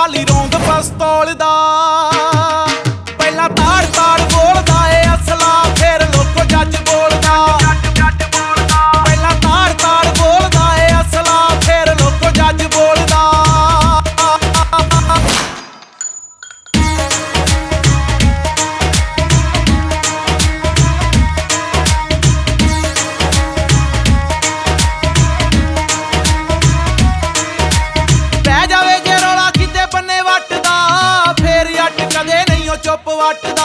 ਖਾਲੀ ਰੌਂਦ ਪਿਸਤੌਲ ਦਾ। ਪਹਿਲਾਂ ਤਾੜ ਤਾੜ ਬੋਲਦਾ ਏ ਅਸਲਾ, ਫੇਰ ਲੋਕੋ ਜੱਜ ਬੋਲਦਾ। ਪਹਿਲਾਂ ਤਾੜ ਤਾੜ ਬੋਲਦਾ ਏ ਅਸਲਾ, ਫੇਰ ਲੋਕੋ ਜੱਜ ਬੋਲਦਾ। ਪੈ ਜਾਵੇ ਜੇ ਰੌਲਾ ਕਿਤੇ ਬੰਨੇ ਵੱਟਦਾ, ਫੇਰ ਜੱਟ ਕਦੇ ਨਹੀਂ ਉਹ ਚੁੱਪ ਵੱਟਦਾ।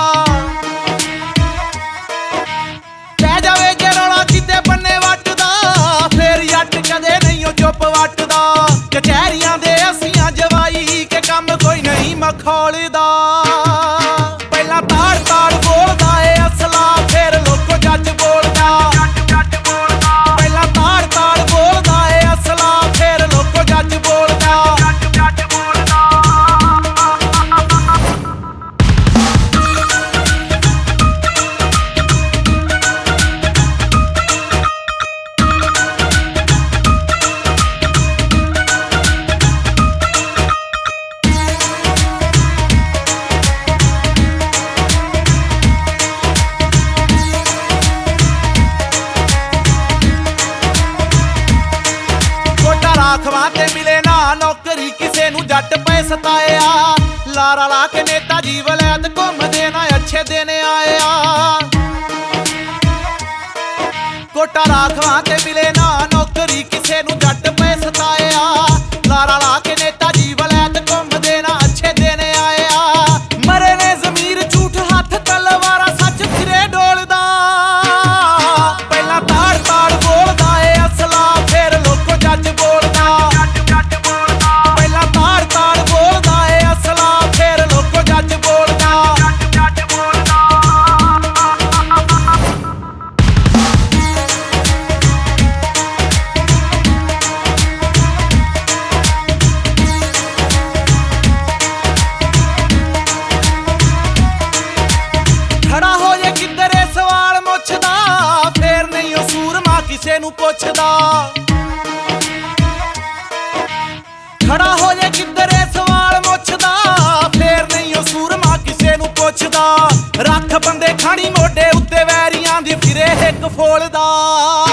ਪੈ ਜਾਵੇ ਜੇ ਰੌਲਾ ਕਿਤੇ ਬੰਨੇ ਵੱਟਦਾ, ਫੇਰ ਜੱਟ ਕਦੇ ਨਹੀਂ ਉਹ ਚੁੱਪ ਵੱਟਦਾ। ਕਚਹਿਰੀਆਂ ਦੇ ਅਸੀਆਂ ਜਵਾਈ ਕੇ ਕੰਮ ਕੋਈ ਨਹੀਂ ਮਖੌਲਦਾ। ਪਹਿਲਾਂ ਤਾੜ ਤਾੜ ਬੋਲਦਾ ਏ ਅਸਲਾ, ਫੇਰ ਲੋਕੋ ਜੱਜ ਬੋਲਦਾ। ਪਹਿਲਾਂ ਤਾੜ ਤਾੜ ਬੋਲਦਾ ਏ ਅਸਲਾ, ਫੇਰ ਲੋਕੋ ਜੱਜ ਬੋਲਦਾ। ਰਾਖਵਾਂ ਤੇ ਮਿਲੇ ਨਾ ਨੌਕਰੀ ਕਿਸੇ ਨੂੰ, ਜੱਟ ਪੈ ਸਤਾਇਆ। ਲਾਰਾ ਲਾ ਕੇ ਨੇਤਾ ਜੀ ਵਲੈਤ ਘੁੰਮਦੇ ਨਾ ਅੱਛੇ ਦਿਨ ਆਇਆ। ਕੋਟਾ ਰਾਖਵਾਂ ਤੇ ਮਿਲੇ ਨਾ ਨੌਕਰੀ ਕਿਸੇ ਨੂੰ, ਜੱਟ ਪੈ ਸਤਾਇਆ। ਲਾਰਾ ਲਾ ਕੇ ਨੇਤਾ ਜੀ ਵਲੈਤ ਘੁੰਮਦੇ ਨਾ ਅੱਛੇ ਦਿਨ ਆਇਆ। ਮਰੇ ਨੇ ਜ਼ਮੀਰ ਝੂਠ ਹੱਥ ਤਲਵਾਰਾਂ ਸੱਚ ਫਿਰੇ ਡੋਲਦਾ। ਪਹਿਲਾਂ ਤਾੜ ਤਾੜ ਬੋਲਦਾ ਏ ਅਸਲਾ, ਫੇਰ ਲੋਕੋ ਜੱਜ ਬੋਲਦਾ। ਪਹਿਲਾਂ ਤਾੜ ਤਾੜ ਬੋਲਦਾ ਏ ਅਸਲਾ, ਫੇਰ ਲੋਕੋ ਜੱਜ ਬੋਲਦਾ। ਖੜਾ ਹੋ ਜੇ ਕਿੱਧਰੇ ਸਵਾਲ ਮੁੱਛਦਾ, ਫੇਰ ਨਹੀਂ ਉਹ ਸੂਰਮਾ ਕਿਸੇ ਨੂੰ ਪੁੱਛਦਾ। ਖੜਾ ਹੋ ਜੇ ਕਿੱਧਰੇ ਸਵਾਲ ਮੁੱਛਦਾ, ਫੇਰ ਨਹੀਂ ਉਹ ਸੂਰਮਾ ਕਿਸੇ ਨੂੰ ਪੁੱਛਦਾ। ਰੱਖ ਬੰਦੇ ਖਾਣੀ ਮੋਢੇ ਉੱਤੇ ਵੈਰੀਆਂ ਦੀ ਫਿਰੇ ਹਿੱਕ ਫੋਲਦਾ।